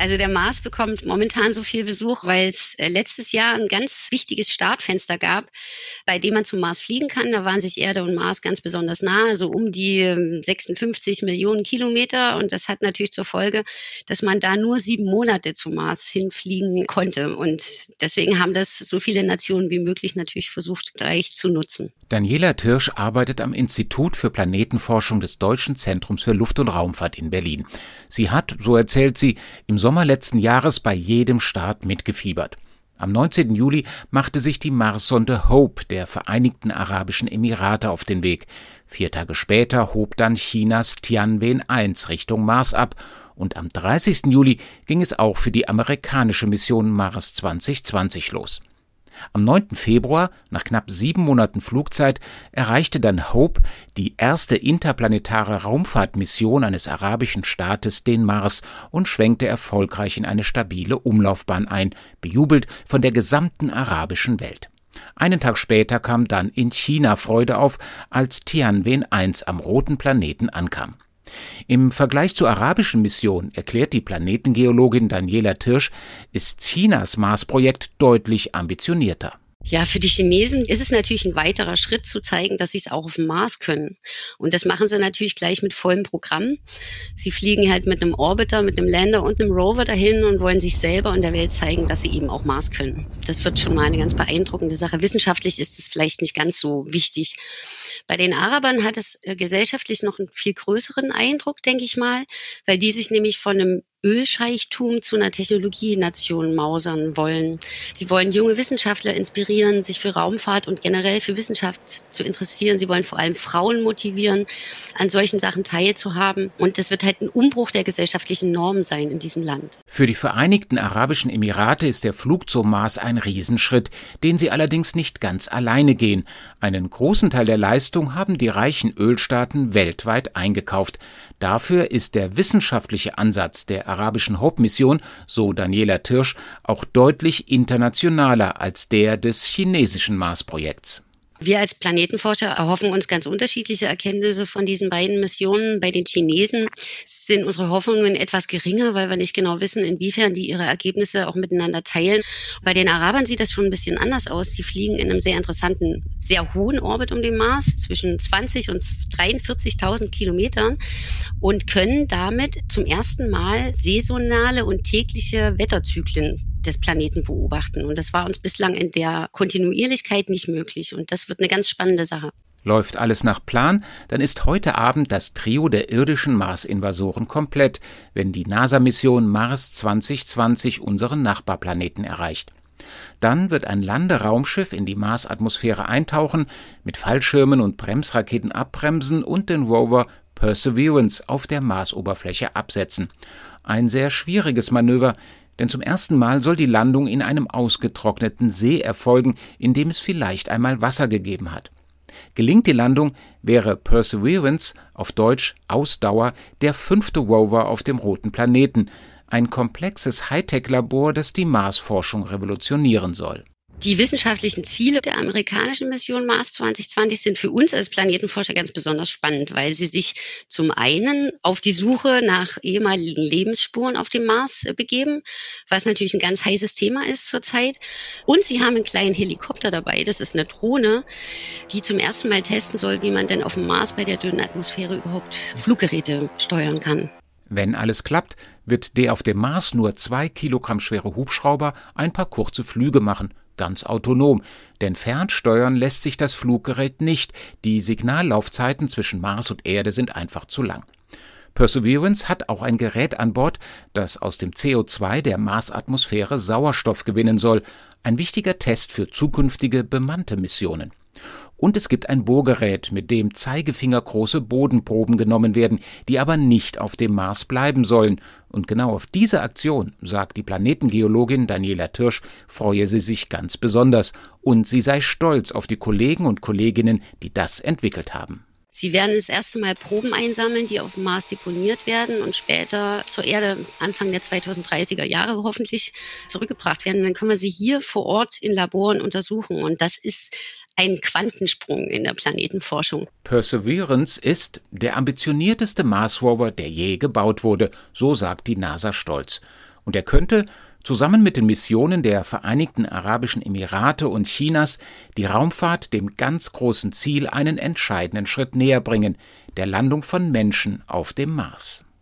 Also der Mars bekommt momentan so viel Besuch, weil es letztes Jahr ein ganz wichtiges Startfenster gab, bei dem man zum Mars fliegen kann. Da waren sich Erde und Mars ganz besonders nahe, so um die 56 Millionen Kilometer. Und das hat natürlich zur Folge, dass man da nur 7 Monate zum Mars hinfliegen konnte. Und deswegen haben das so viele Nationen wie möglich natürlich versucht, gleich zu nutzen. Daniela Tirsch arbeitet am Institut für Planetenforschung des Deutschen Zentrums für Luft- und Raumfahrt in Berlin. Sie hat, so erzählt sie, im Sommer letzten Jahres bei jedem Start mitgefiebert. Am 19. Juli machte sich die Marssonde Hope der Vereinigten Arabischen Emirate auf den Weg. 4 Tage später hob dann Chinas Tianwen-1 Richtung Mars ab. Und am 30. Juli ging es auch für die amerikanische Mission Mars 2020 los. Am 9. Februar, nach knapp 7 Monaten Flugzeit, erreichte dann Hope, die erste interplanetare Raumfahrtmission eines arabischen Staates, den Mars und schwenkte erfolgreich in eine stabile Umlaufbahn ein, bejubelt von der gesamten arabischen Welt. Einen Tag später kam dann in China Freude auf, als Tianwen-1 am roten Planeten ankam. Im Vergleich zur arabischen Mission, erklärt die Planetengeologin Daniela Tirsch, ist Chinas Mars-Projekt deutlich ambitionierter. Ja, für die Chinesen ist es natürlich ein weiterer Schritt zu zeigen, dass sie es auch auf dem Mars können. Und das machen sie natürlich gleich mit vollem Programm. Sie fliegen halt mit einem Orbiter, mit einem Lander und einem Rover dahin und wollen sich selber und der Welt zeigen, dass sie eben auch Mars können. Das wird schon mal eine ganz beeindruckende Sache. Wissenschaftlich ist es vielleicht nicht ganz so wichtig. Bei den Arabern hat es gesellschaftlich noch einen viel größeren Eindruck, denke ich mal, weil die sich nämlich von einem Ölscheichtum zu einer Technologienation mausern wollen. Sie wollen junge Wissenschaftler inspirieren, sich für Raumfahrt und generell für Wissenschaft zu interessieren. Sie wollen vor allem Frauen motivieren, an solchen Sachen teilzuhaben. Und das wird halt ein Umbruch der gesellschaftlichen Normen sein in diesem Land. Für die Vereinigten Arabischen Emirate ist der Flug zum Mars ein Riesenschritt, den sie allerdings nicht ganz alleine gehen. Einen großen Teil der Leistung haben die reichen Ölstaaten weltweit eingekauft. Dafür ist der wissenschaftliche Ansatz der arabischen Hope-Mission, so Daniela Tirsch, auch deutlich internationaler als der des chinesischen Mars-Projekts. Wir als Planetenforscher erhoffen uns ganz unterschiedliche Erkenntnisse von diesen beiden Missionen. Bei den Chinesen sind unsere Hoffnungen etwas geringer, weil wir nicht genau wissen, inwiefern die ihre Ergebnisse auch miteinander teilen. Bei den Arabern sieht das schon ein bisschen anders aus. Sie fliegen in einem sehr interessanten, sehr hohen Orbit um den Mars, zwischen 20.000 und 43.000 Kilometern und können damit zum ersten Mal saisonale und tägliche Wetterzyklen des Planeten beobachten. Und das war uns bislang in der Kontinuierlichkeit nicht möglich. Und das wird eine ganz spannende Sache. Läuft alles nach Plan, dann ist heute Abend das Trio der irdischen Mars-Invasoren komplett, wenn die NASA-Mission Mars 2020 unseren Nachbarplaneten erreicht. Dann wird ein Landeraumschiff in die Marsatmosphäre eintauchen, mit Fallschirmen und Bremsraketen abbremsen und den Rover Perseverance auf der Marsoberfläche absetzen. Ein sehr schwieriges Manöver, denn zum ersten Mal soll die Landung in einem ausgetrockneten See erfolgen, in dem es vielleicht einmal Wasser gegeben hat. Gelingt die Landung, wäre Perseverance, auf Deutsch Ausdauer, der 5. Rover auf dem roten Planeten, ein komplexes Hightech-Labor, das die Marsforschung revolutionieren soll. Die wissenschaftlichen Ziele der amerikanischen Mission Mars 2020 sind für uns als Planetenforscher ganz besonders spannend, weil sie sich zum einen auf die Suche nach ehemaligen Lebensspuren auf dem Mars begeben, was natürlich ein ganz heißes Thema ist zurzeit. Und sie haben einen kleinen Helikopter dabei, das ist eine Drohne, die zum ersten Mal testen soll, wie man denn auf dem Mars bei der dünnen Atmosphäre überhaupt Fluggeräte steuern kann. Wenn alles klappt, wird der auf dem Mars nur 2 Kilogramm schwere Hubschrauber ein paar kurze Flüge machen, ganz autonom. Denn fernsteuern lässt sich das Fluggerät nicht. Die Signallaufzeiten zwischen Mars und Erde sind einfach zu lang. Perseverance hat auch ein Gerät an Bord, das aus dem CO2 der Marsatmosphäre Sauerstoff gewinnen soll. Ein wichtiger Test für zukünftige bemannte Missionen. Und es gibt ein Bohrgerät, mit dem zeigefingergroße Bodenproben genommen werden, die aber nicht auf dem Mars bleiben sollen. Und genau auf diese Aktion, sagt die Planetengeologin Daniela Tirsch, freue sie sich ganz besonders. Und sie sei stolz auf die Kollegen und Kolleginnen, die das entwickelt haben. Sie werden das erste Mal Proben einsammeln, die auf dem Mars deponiert werden und später zur Erde Anfang der 2030er Jahre hoffentlich zurückgebracht werden. Dann können wir sie hier vor Ort in Laboren untersuchen. Und das ist ein Quantensprung in der Planetenforschung. Perseverance ist der ambitionierteste Mars-Rover, der je gebaut wurde, so sagt die NASA stolz. Und er könnte, zusammen mit den Missionen der Vereinigten Arabischen Emirate und Chinas, die Raumfahrt dem ganz großen Ziel einen entscheidenden Schritt näher bringen, der Landung von Menschen auf dem Mars.